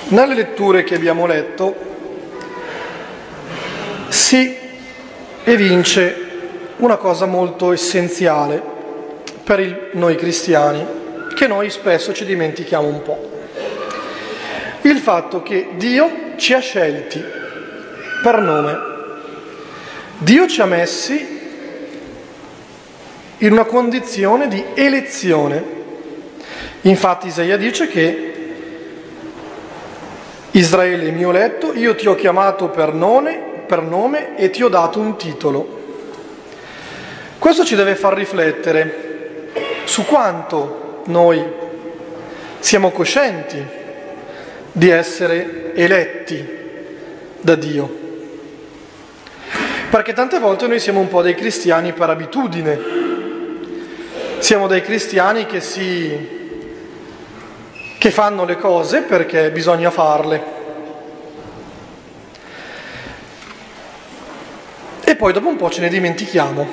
Nelle letture che abbiamo letto si evince una cosa molto essenziale per noi cristiani, che noi spesso ci dimentichiamo un po'. Il fatto che Dio ci ha scelti per nome. Dio ci ha messi in una condizione di elezione. Infatti Isaia dice che Israele, mio eletto, io ti ho chiamato per nome e ti ho dato un titolo. Questo ci deve far riflettere su quanto noi siamo coscienti di essere eletti da Dio. Perché tante volte noi siamo un po' dei cristiani per abitudine, siamo dei cristiani che fanno le cose perché bisogna farle. E poi dopo un po' ce ne dimentichiamo.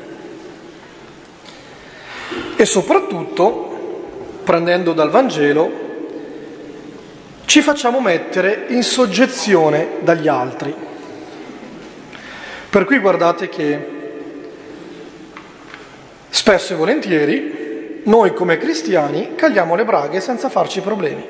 E soprattutto, prendendo dal Vangelo, ci facciamo mettere in soggezione dagli altri. Per cui guardate che spesso e volentieri noi come cristiani cagliamo le braghe senza farci problemi.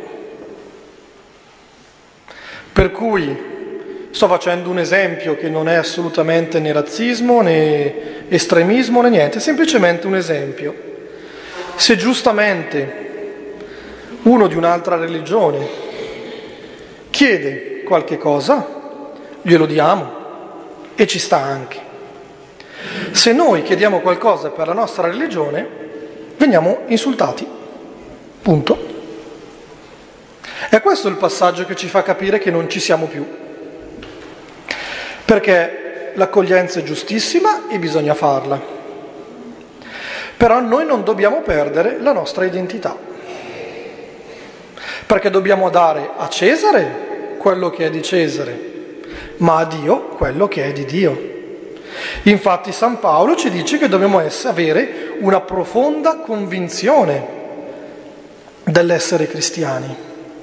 Per cui sto facendo un esempio che non è assolutamente né razzismo né estremismo né niente, è semplicemente un esempio. Se giustamente uno di un'altra religione chiede qualche cosa, glielo diamo e ci sta anche. Se noi chiediamo qualcosa per la nostra religione, veniamo insultati. Punto. E questo è il passaggio che ci fa capire che non ci siamo più. Perché l'accoglienza è giustissima e bisogna farla. Però noi non dobbiamo perdere la nostra identità. Perché dobbiamo dare a Cesare quello che è di Cesare, ma a Dio quello che è di Dio. Infatti San Paolo ci dice che dobbiamo avere una profonda convinzione dell'essere cristiani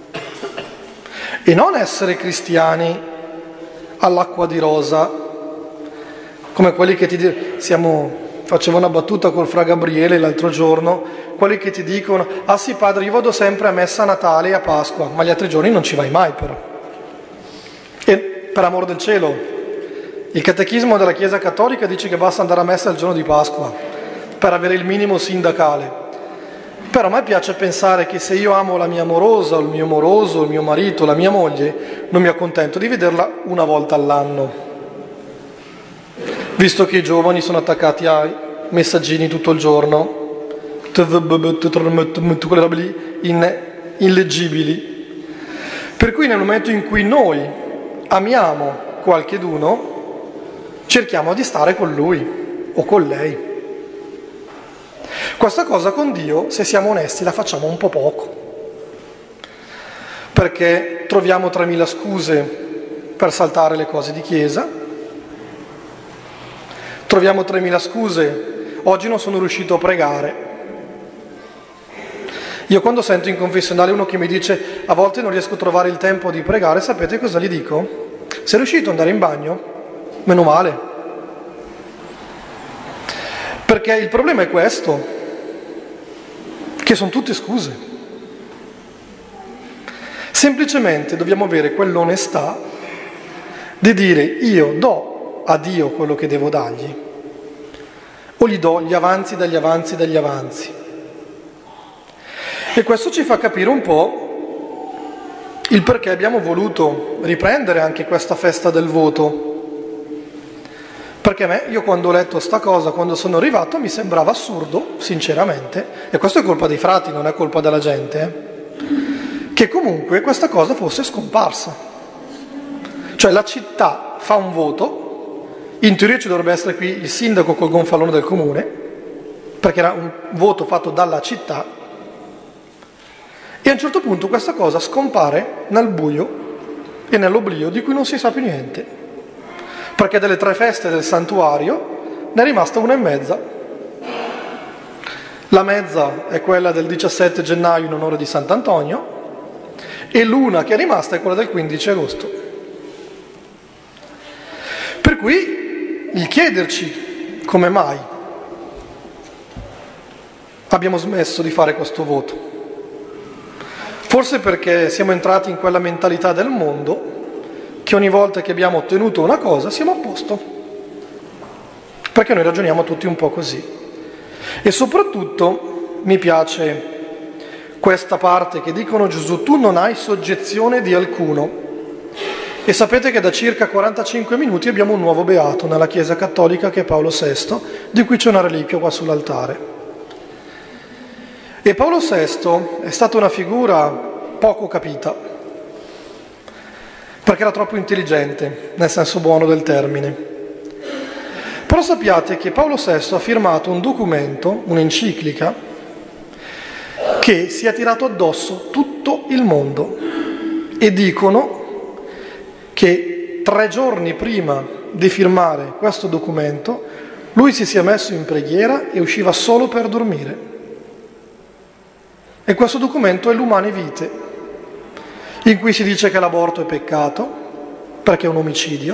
e non essere cristiani all'acqua di rosa, come quelli che ti dicono, facevo una battuta col Fra Gabriele l'altro giorno, quelli che ti dicono: ah sì padre, io vado sempre a messa a Natale e a Pasqua, ma gli altri giorni non ci vai mai però. E per amor del cielo, il catechismo della Chiesa Cattolica dice che basta andare a messa il giorno di Pasqua per avere il minimo sindacale. Però a me piace pensare che se io amo la mia amorosa, o il mio amoroso, il mio marito, la mia moglie, non mi accontento di vederla una volta all'anno. Visto che i giovani sono attaccati ai messaggini tutto il giorno, quelle robe lì illeggibili. Per cui nel momento in cui noi amiamo qualcheduno, cerchiamo di stare con lui o con lei. Questa cosa con Dio, se siamo onesti, la facciamo un po' poco. Perché troviamo 3000 scuse per saltare le cose di chiesa, troviamo 3000 scuse, oggi non sono riuscito a pregare. Io quando sento in confessionale uno che mi dice a volte non riesco a trovare il tempo di pregare, sapete cosa gli dico? Sei riuscito ad andare in bagno? Meno male. Perché il problema è questo, che sono tutte scuse. Semplicemente dobbiamo avere quell'onestà di dire: io do a Dio quello che devo dargli, o gli do gli avanzi degli avanzi degli avanzi. E questo ci fa capire un po' il perché abbiamo voluto riprendere anche questa festa del voto. Perché io quando ho letto sta cosa, quando sono arrivato, mi sembrava assurdo, sinceramente, e questo è colpa dei frati, non è colpa della gente, che comunque questa cosa fosse scomparsa. Cioè la città fa un voto, in teoria ci dovrebbe essere qui il sindaco col gonfalone del comune, perché era un voto fatto dalla città, e a un certo punto questa cosa scompare nel buio e nell'oblio di cui non si sa più niente. Perché delle 3 feste del santuario ne è rimasta una e mezza. La mezza è quella del 17 gennaio in onore di Sant'Antonio e l'una che è rimasta è quella del 15 agosto. Per cui il chiederci come mai abbiamo smesso di fare questo voto. Forse perché siamo entrati in quella mentalità del mondo che ogni volta che abbiamo ottenuto una cosa siamo a posto. Perché noi ragioniamo tutti un po' così. E soprattutto mi piace questa parte che dicono: Gesù, tu non hai soggezione di alcuno. E sapete che da circa 45 minuti abbiamo un nuovo beato nella Chiesa Cattolica, che è Paolo VI, di cui c'è una reliquia qua sull'altare. E Paolo VI è stata una figura poco capita, perché era troppo intelligente, nel senso buono del termine. Però sappiate che Paolo VI ha firmato un documento, un'enciclica, che si è tirato addosso tutto il mondo. E dicono che 3 giorni prima di firmare questo documento lui si sia messo in preghiera e usciva solo per dormire. E questo documento è l'Umane Vitae, in cui si dice che l'aborto è peccato, perché è un omicidio,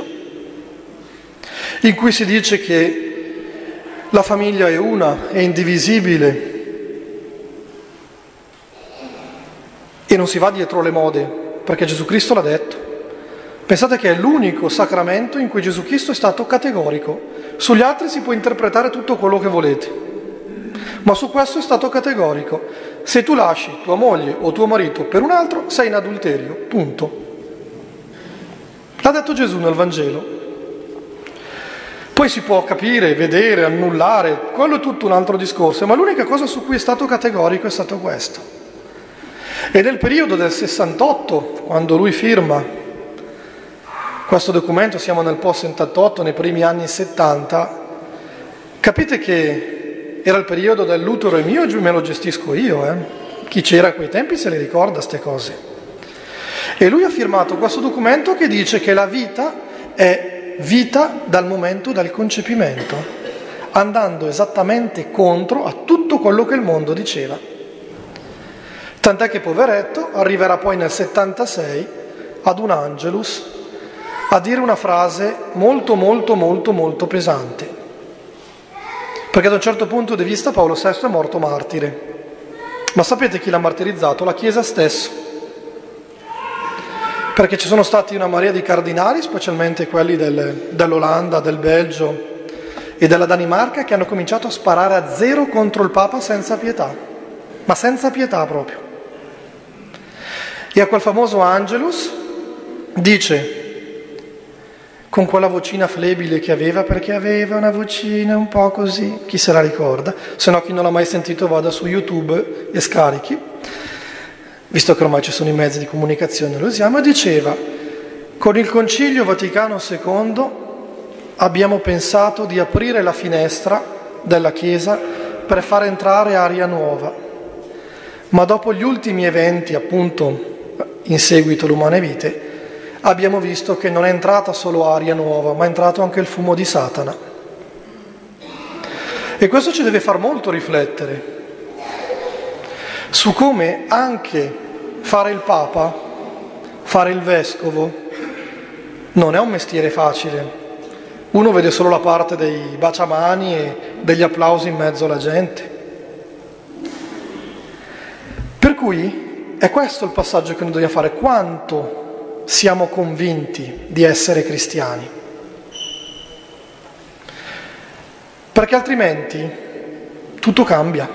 in cui si dice che la famiglia è una, è indivisibile, e non si va dietro le mode, perché Gesù Cristo l'ha detto. Pensate che è l'unico sacramento in cui Gesù Cristo è stato categorico. Sugli altri si può interpretare tutto quello che volete, ma su questo è stato categorico. Se tu lasci tua moglie o tuo marito per un altro, sei in adulterio, punto. L'ha detto Gesù nel Vangelo. Poi si può capire, vedere, annullare, quello è tutto un altro discorso, ma l'unica cosa su cui è stato categorico è stato questo. E nel periodo del 68, quando lui firma questo documento, siamo nel post-78, nei primi anni 70, capite che era il periodo dell'utero è mio e me lo gestisco io. Chi c'era a quei tempi se le ricorda ste cose. E lui ha firmato questo documento che dice che la vita è vita dal momento del concepimento, andando esattamente contro a tutto quello che il mondo diceva. Tant'è che poveretto arriverà poi nel 76 ad un Angelus a dire una frase molto molto molto molto pesante, perché da un certo punto di vista Paolo VI è morto martire. Ma sapete chi l'ha martirizzato? La Chiesa stessa, perché ci sono stati una marea di cardinali, specialmente quelli dell'Olanda, del Belgio e della Danimarca, che hanno cominciato a sparare a zero contro il Papa senza pietà, ma senza pietà proprio. E a quel famoso Angelus dice, con quella vocina flebile che aveva, perché aveva una vocina un po' così, chi se la ricorda? Se no, chi non l'ha mai sentito vada su YouTube e scarichi, visto che ormai ci sono i mezzi di comunicazione, lo usiamo, e diceva: con il Concilio Vaticano II abbiamo pensato di aprire la finestra della Chiesa per far entrare aria nuova, ma dopo gli ultimi eventi, appunto in seguito all'Umane Vitae, abbiamo visto che non è entrata solo aria nuova, ma è entrato anche il fumo di Satana. E questo ci deve far molto riflettere su come anche fare il Papa, fare il Vescovo, non è un mestiere facile. Uno vede solo la parte dei baciamani e degli applausi in mezzo alla gente. Per cui è questo il passaggio che noi dobbiamo fare: quanto siamo convinti di essere cristiani, perché altrimenti tutto cambia.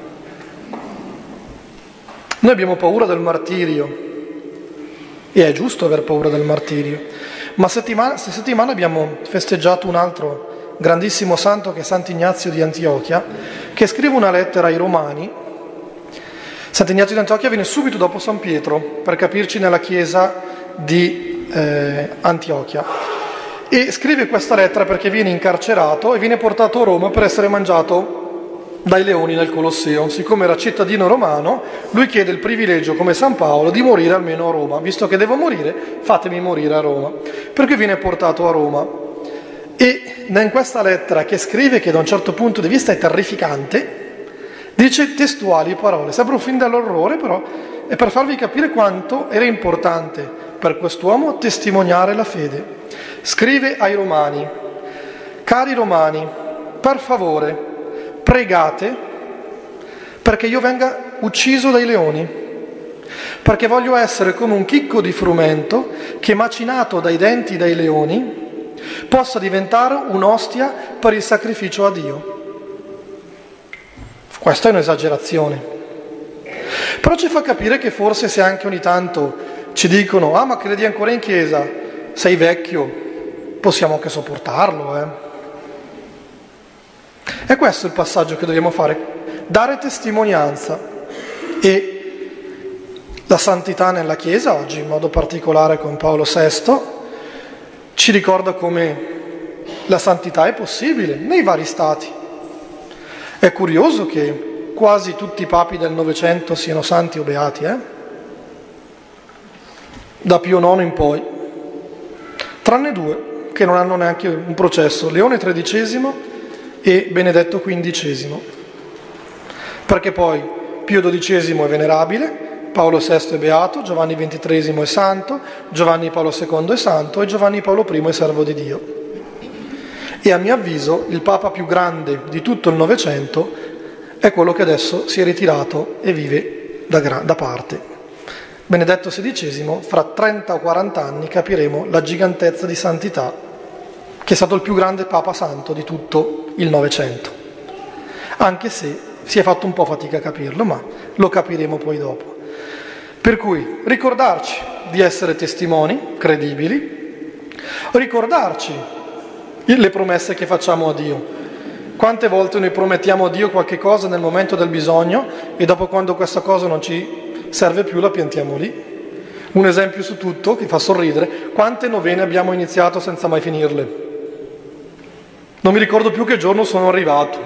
Noi abbiamo paura del martirio, e è giusto aver paura del martirio, ma questa settimana abbiamo festeggiato un altro grandissimo santo, che è Sant'Ignazio di Antiochia, che scrive una lettera ai Romani. Sant'Ignazio di Antiochia viene subito dopo San Pietro, per capirci, nella chiesa di Antiochia, e scrive questa lettera perché viene incarcerato e viene portato a Roma per essere mangiato dai leoni nel Colosseo. Siccome era cittadino romano, lui chiede il privilegio, come San Paolo, di morire almeno a Roma. Visto che devo morire, fatemi morire a Roma. Per cui viene portato a Roma, e in questa lettera che scrive, che da un certo punto di vista è terrificante, Dice testuali parole, sembra un film dell'orrore, però è per farvi capire quanto era importante per quest'uomo testimoniare la fede. Scrive ai Romani: cari Romani, per favore, pregate perché io venga ucciso dai leoni, perché voglio essere come un chicco di frumento che, macinato dai denti dei leoni, possa diventare un'ostia per il sacrificio a Dio. Questa è un'esagerazione, però ci fa capire che forse se anche ogni tanto ci dicono ma credi ancora in chiesa, sei vecchio, possiamo anche sopportarlo. E questo è il passaggio che dobbiamo fare, dare testimonianza. E la santità nella Chiesa, oggi in modo particolare con Paolo VI, ci ricorda come la santità è possibile nei vari stati. È curioso che quasi tutti i papi del Novecento siano santi o beati, da Pio IX in poi, tranne due che non hanno neanche un processo, Leone XIII e Benedetto XV, perché poi Pio XII è venerabile, Paolo VI è beato, Giovanni XXIII è santo, Giovanni Paolo II è santo e Giovanni Paolo I è servo di Dio. E a mio avviso il Papa più grande di tutto il Novecento è quello che adesso si è ritirato e vive da parte. Benedetto XVI, fra 30 o 40 anni capiremo la gigantezza di santità, che è stato il più grande Papa santo di tutto il Novecento, anche se si è fatto un po' fatica a capirlo, ma lo capiremo poi dopo. Per cui ricordarci di essere testimoni credibili, ricordarci le promesse che facciamo a Dio. Quante volte noi promettiamo a Dio qualche cosa nel momento del bisogno e dopo, quando questa cosa non ci serve più, la piantiamo lì. Un esempio su tutto che fa sorridere: quante novene abbiamo iniziato senza mai finirle? Non mi ricordo più che giorno sono arrivato.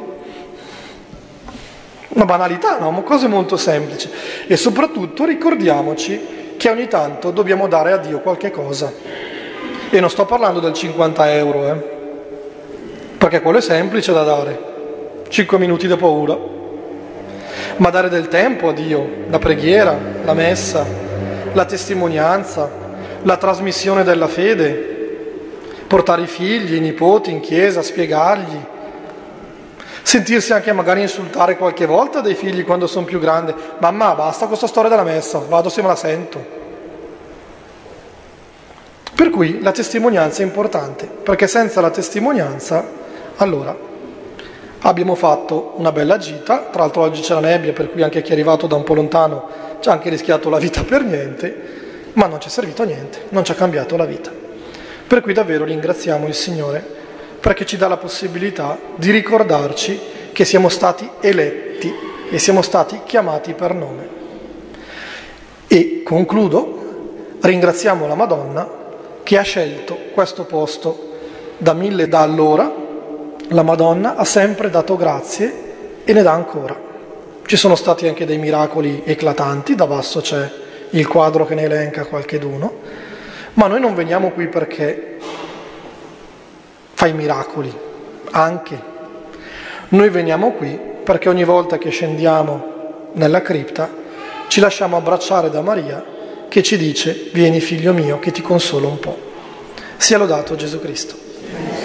Una banalità, no? Cose molto semplici. E soprattutto ricordiamoci che ogni tanto dobbiamo dare a Dio qualche cosa. E non sto parlando del 50 euro, perché quello è semplice da dare, 5 minuti di paura, ma dare del tempo a Dio, la preghiera, la messa, la testimonianza, la trasmissione della fede, portare i figli, i nipoti in chiesa, spiegargli, sentirsi anche magari insultare qualche volta dei figli quando sono più grandi: mamma, basta con questa storia della messa, vado se me la sento. Per cui la testimonianza è importante, perché senza la testimonianza, allora, abbiamo fatto una bella gita, tra l'altro oggi c'è la nebbia, per cui anche chi è arrivato da un po' lontano ci ha anche rischiato la vita per niente, ma non ci è servito a niente, non ci ha cambiato la vita. Per cui davvero ringraziamo il Signore, perché ci dà la possibilità di ricordarci che siamo stati eletti e siamo stati chiamati per nome. E concludo, ringraziamo la Madonna che ha scelto questo posto da allora. La Madonna ha sempre dato grazie e ne dà ancora. Ci sono stati anche dei miracoli eclatanti, da basso c'è il quadro che ne elenca qualcheduno, ma noi non veniamo qui perché fa i miracoli, anche. Noi veniamo qui perché ogni volta che scendiamo nella cripta ci lasciamo abbracciare da Maria, che ci dice: vieni figlio mio che ti consolo un po'. Sia lodato Gesù Cristo.